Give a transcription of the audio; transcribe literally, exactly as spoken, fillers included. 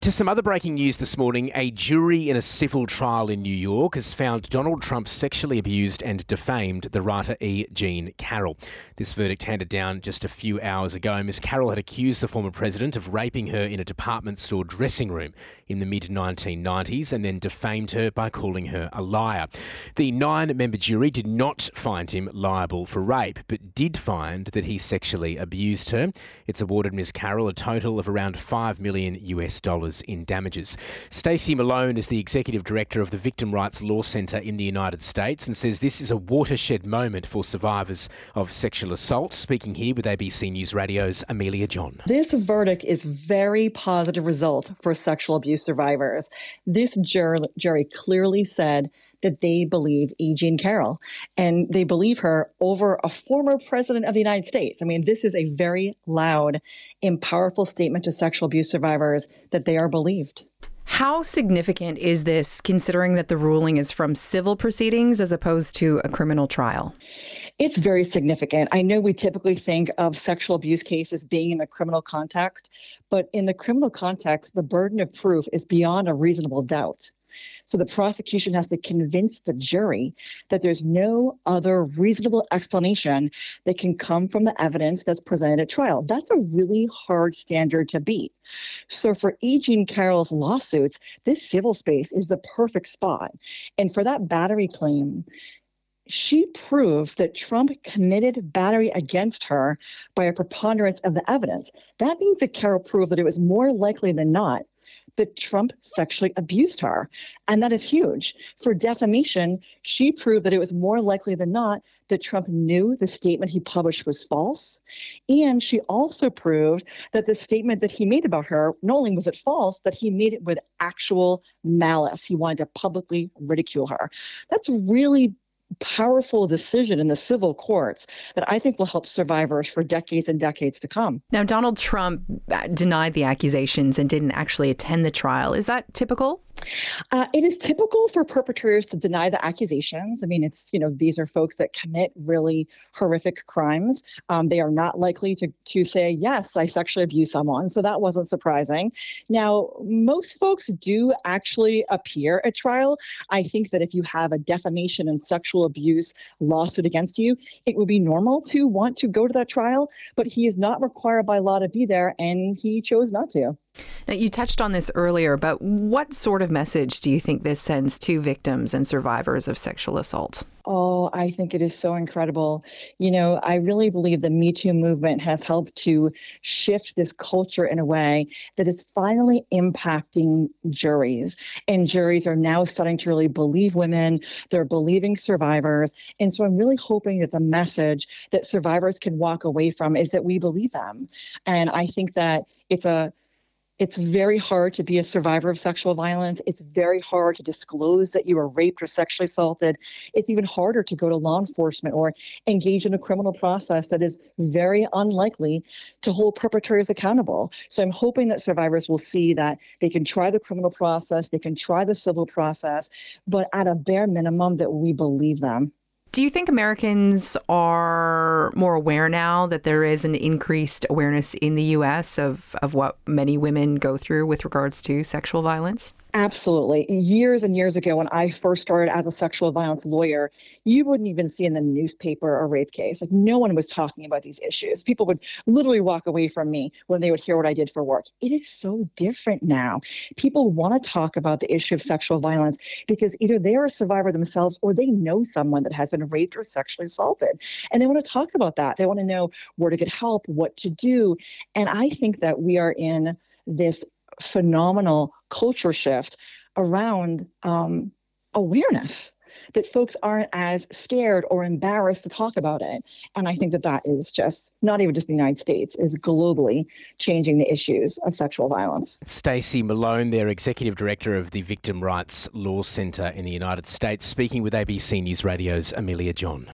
To some other breaking news this morning, a jury in a civil trial in New York has found Donald Trump sexually abused and defamed the writer E. Jean Carroll. This verdict handed down just a few hours ago. Miss Carroll had accused the former president of raping her in a department store dressing room in the mid nineteen nineties and then defamed her by calling her a liar. The nine-member jury did not find him liable for rape, but did find that he sexually abused her. It's awarded Miss Carroll a total of around five million US dollars in damages. Stacey Malone is the Executive Director of the Victim Rights Law Centre in the United States and says this is a watershed moment for survivors of sexual assault. Speaking here with A B C News Radio's Amelia John. This verdict is very positive result for sexual abuse survivors. This jur- jury clearly said that they believed E. Jean Carroll, and they believe her over a former president of the United States. I mean, this is a very loud and powerful statement to sexual abuse survivors that they are believed. How significant is this, considering that the ruling is from civil proceedings as opposed to a criminal trial? It's very significant. I know we typically think of sexual abuse cases being in the criminal context, but in the criminal context, the burden of proof is beyond a reasonable doubt. So the prosecution has to convince the jury that there's no other reasonable explanation that can come from the evidence that's presented at trial. That's a really hard standard to beat. So for E. Jean Carroll's lawsuits, this civil space is the perfect spot. And for that battery claim, she proved that Trump committed battery against her by a preponderance of the evidence. That means that Carroll proved that it was more likely than not that Trump sexually abused her. And that is huge. For defamation, she proved that it was more likely than not that Trump knew the statement he published was false. And she also proved that the statement that he made about her, not only was it false, that he made it with actual malice. He wanted to publicly ridicule her. That's really powerful decision in the civil courts that I think will help survivors for decades and decades to come. Now, Donald Trump denied the accusations and didn't actually attend the trial. Is that typical? Uh, it is typical for perpetrators to deny the accusations. I mean, it's, you know, these are folks that commit really horrific crimes. Um, they are not likely to, to say, yes, I sexually abused someone. So that wasn't surprising. Now, most folks do actually appear at trial. I think that if you have a defamation and sexual abuse lawsuit against you, it would be normal to want to go to that trial, but he is not required by law to be there, and he chose not to. Now, you touched on this earlier, but what sort of message do you think this sends to victims and survivors of sexual assault? Oh, I think it is so incredible. You know, I really believe the Me Too movement has helped to shift this culture in a way that is finally impacting juries. And juries are now starting to really believe women. They're believing survivors. And so I'm really hoping that the message that survivors can walk away from is that we believe them. And I think that it's a It's very hard to be a survivor of sexual violence. It's very hard to disclose that you were raped or sexually assaulted. It's even harder to go to law enforcement or engage in a criminal process that is very unlikely to hold perpetrators accountable. So I'm hoping that survivors will see that they can try the criminal process, they can try the civil process, but at a bare minimum that we believe them. Do you think Americans are more aware now that there is an increased awareness in the U S of, of what many women go through with regards to sexual violence? Absolutely. Years and years ago, when I first started as a sexual violence lawyer, you wouldn't even see in the newspaper a rape case. Like, no one was talking about these issues. People would literally walk away from me when they would hear what I did for work. It is so different now. People want to talk about the issue of sexual violence because either they're a survivor themselves or they know someone that has been raped or sexually assaulted. And they want to talk about that. They want to know where to get help, what to do. And I think that we are in this phenomenal culture shift around um, awareness, that folks aren't as scared or embarrassed to talk about it. And I think that that is just, not even just the United States, is globally changing the issues of sexual violence. Stacey Malone, their Executive Director of the Victim Rights Law Centre in the United States, speaking with A B C News Radio's Amelia John.